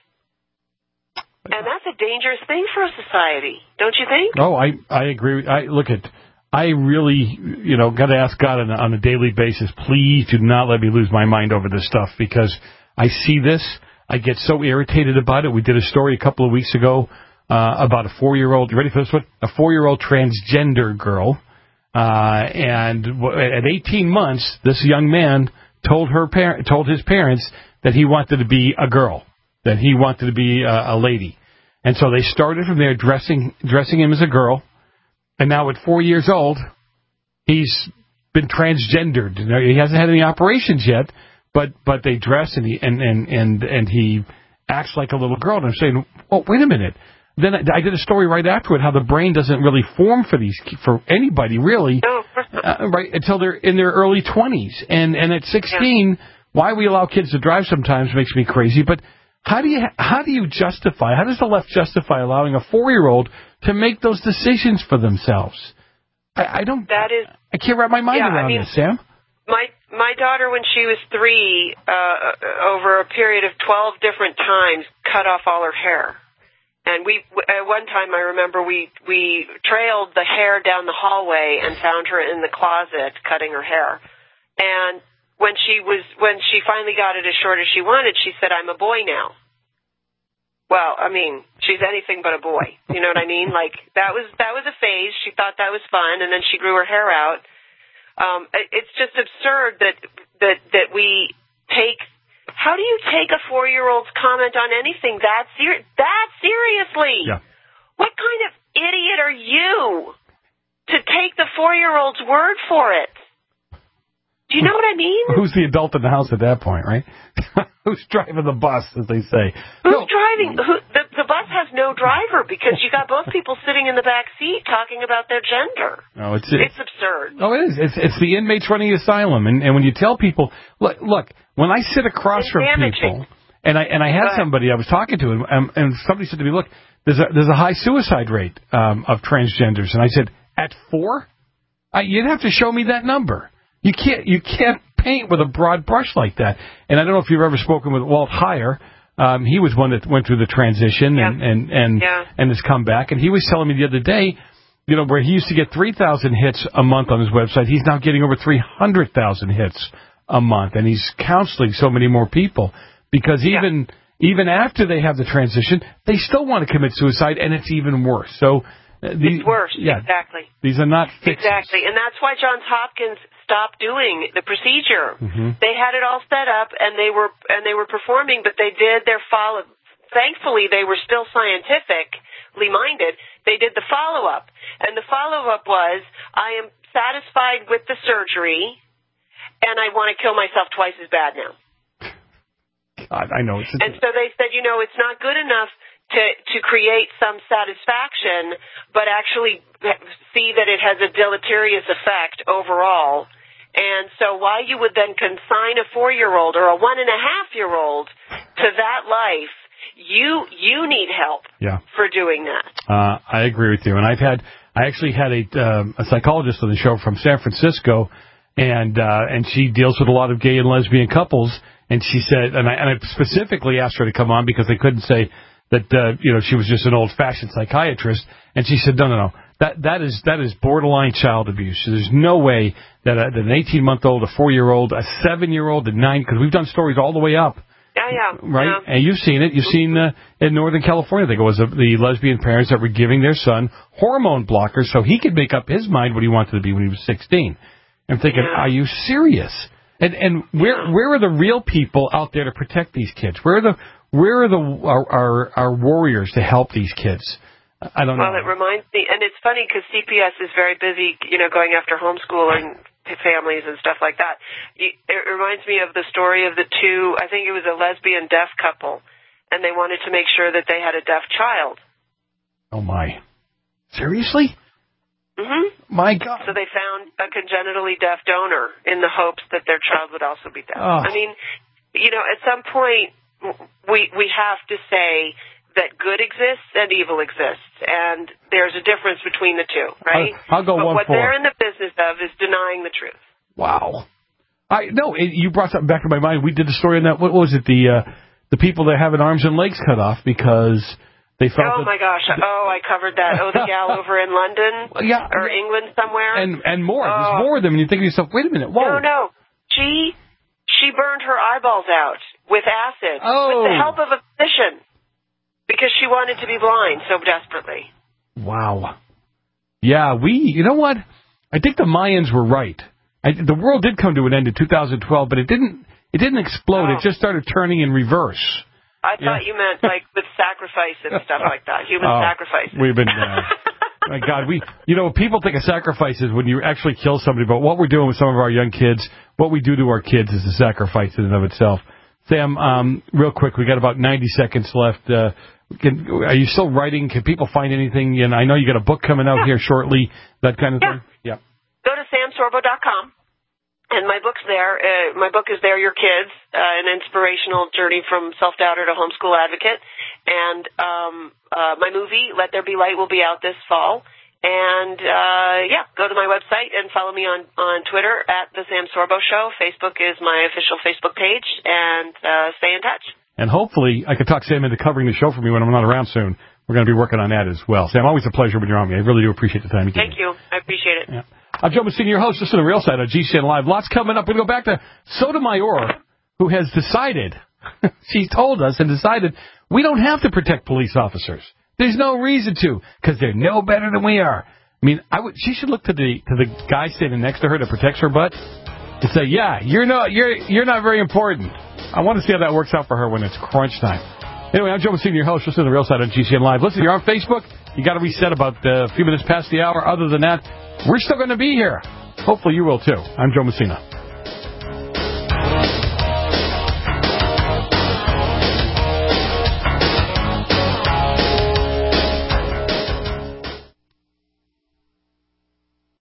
And that's a dangerous thing for a society, don't you think? Oh, I, I agree. I look at I really, you know, got to ask God on a, on a daily basis, please do not let me lose my mind over this stuff, because I see this. I get so irritated about it. We did a story a couple of weeks ago Uh, about a four-year-old, you ready for this one? A four-year-old transgender girl. Uh, and w- at eighteen months, this young man told her par- told his parents that he wanted to be a girl, that he wanted to be a, a lady. And so they started from there dressing dressing him as a girl. And now at four years old, he's been transgendered. He hasn't had any operations yet, but, but they dress and he, and, and, and, and he acts like a little girl. And I'm saying, oh, wait a minute. Then I did a story right after it, how the brain doesn't really form for these for anybody really, no, uh, right until they're in their early twenties. And and at sixteen, yeah. Why we allow kids to drive sometimes makes me crazy. But how do you how do you justify? How does the left justify allowing a four-year-old to make those decisions for themselves? I, I don't. That is. I can't wrap my mind yeah, around I mean, this, Sam. My my daughter, when she was three, uh, over a period of twelve different times, cut off all her hair. And we, at one time, I remember we, we trailed the hair down the hallway and found her in the closet cutting her hair. And when she was, when she finally got it as short as she wanted, she said, "I'm a boy now." Well, I mean, she's anything but a boy. You know what I mean? Like, that was, that was a phase. She thought that was fun, and then she grew her hair out. Um, it's just absurd that, that, that we take. How do you take a four-year-old's comment on anything that ser- that seriously? Yeah. What kind of idiot are you to take the four-year-old's word for it. Do you know what I mean? Who's the adult in the house at that point, right? Who's driving the bus, as they say? Who's no. driving? Who, the, the bus has no driver because you got both people sitting in the back seat talking about their gender. No, it's it's, it's absurd. Oh, it is. It's it's the inmates running the asylum, and and when you tell people, look, look, when I sit across it's from damaging. people, and I and I had somebody I was talking to, and um, and somebody said to me, look, there's a there's a high suicide rate um, of transgenders, and I said, at four, I, you'd have to show me that number. You can't you can't paint with a broad brush like that. And I don't know if you've ever spoken with Walt Heyer. Um, he was one that went through the transition yeah. and and and, yeah. and has come back. And he was telling me the other day, you know, where he used to get three thousand hits a month on his website, he's now getting over three hundred thousand hits a month, and he's counseling so many more people because even yeah. even after they have the transition, they still want to commit suicide, and it's even worse. So. Uh, these, it's worse, yeah, exactly. These are not fixes. Exactly, and that's why Johns Hopkins stopped doing the procedure. Mm-hmm. They had it all set up, and they were and they were performing, but they did their follow. Thankfully, they were still scientifically minded. They did the follow up, and the follow up was, I am satisfied with the surgery, and I want to kill myself twice as bad now. God, I know. It's and so they said, you know, it's not good enough to to create some satisfaction, but actually see that it has a deleterious effect overall. And so why you would then consign a four-year-old or a one-and-a-half-year-old to that life, you you need help yeah. for doing that. Uh, I agree with you. And I've had, I actually had a, um, a psychologist on the show from San Francisco, and uh, and she deals with a lot of gay and lesbian couples. And she said, and I, and I specifically asked her to come on because they couldn't say that, uh, you know, she was just an old-fashioned psychiatrist. And she said, no, no, no, that that is that is borderline child abuse. There's no way that, a, that an eighteen-month-old, a four-year-old, a seven-year-old, a nine, because we've done stories all the way up. Yeah, yeah. Right? Yeah. And you've seen it. You've seen uh, in Northern California, I think it was uh, the lesbian parents that were giving their son hormone blockers so he could make up his mind what he wanted to be when he was sixteen. I'm thinking, yeah. are you serious? And and where yeah. where are the real people out there to protect these kids? Where are the where are the our our, our warriors to help these kids? I don't well, know. Well, it reminds me, and it's funny because C P S is very busy, you know, going after homeschooling families and stuff like that. It reminds me of the story of the two, I think it was a lesbian deaf couple, and they wanted to make sure that they had a deaf child. Oh, my. Seriously? Mm-hmm. My God. So they found a congenitally deaf donor in the hopes that their child would also be deaf. Oh. I mean, you know, at some point, we we have to say that good exists and evil exists, and there's a difference between the two, right? I'll, I'll go but one what for they're in the business of is denying the truth. Wow. I no, it, you brought something back to my mind. We did a story on that. What was it? The uh, the people that having arms and legs cut off because they felt. Oh that, my gosh! Oh, I covered that. Oh, the gal over in London, yeah, or England somewhere, and and more. Oh. There's more of them. And you think to yourself, wait a minute, whoa. No, no. She she burned her eyeballs out with acid oh. with the help of a physician. Because she wanted to be blind so desperately. Wow. Yeah, we, you know what? I think the Mayans were right. I, the world did come to an end in two thousand twelve, but it didn't It didn't explode. Oh. It just started turning in reverse. I thought yeah. you meant like with sacrifice and stuff like that. Human oh, sacrifices. We've been, uh, my God, we, you know, people think of sacrifices when you actually kill somebody, but what we're doing with some of our young kids, what we do to our kids is a sacrifice in and of itself. Sam, um, real quick, we got about ninety seconds left. Uh, Can, are you still writing? Can people find anything? And I know you got a book coming out yeah. here shortly, that kind of yeah. thing. Yeah. Go to sam sorbo dot com, and my book's there. Uh, my book is They're Your Kids, uh, an inspirational journey from self-doubter to homeschool advocate. And um, uh, my movie, Let There Be Light, will be out this fall. And, uh, yeah, go to my website and follow me on, on Twitter at The Sam Sorbo Show. Facebook is my official Facebook page, and uh, stay in touch. And hopefully I can talk Sam into covering the show for me when I'm not around soon. We're going to be working on that as well. Sam, always a pleasure when you're on me. I really do appreciate the time you give Thank you. I appreciate it. Yeah. I'm Joe Messina, your host. This is The Real Side on G C N Live. Lots coming up. We're going to go back to Sotomayor, who has decided, she told us and decided, we don't have to protect police officers. There's no reason to, because they're no better than we are. I mean, I would. She should look to the to the guy standing next to her that protects her butt and say, yeah, you're not, you're, you're not very important. I want to see how that works out for her when it's crunch time. Anyway, I'm Joe Messina, your host. Listen to The Real Side on G C N Live. Listen, you're on Facebook. You got to reset about uh, a few minutes past the hour. Other than that, We're still going to be here. Hopefully you will too. I'm Joe Messina.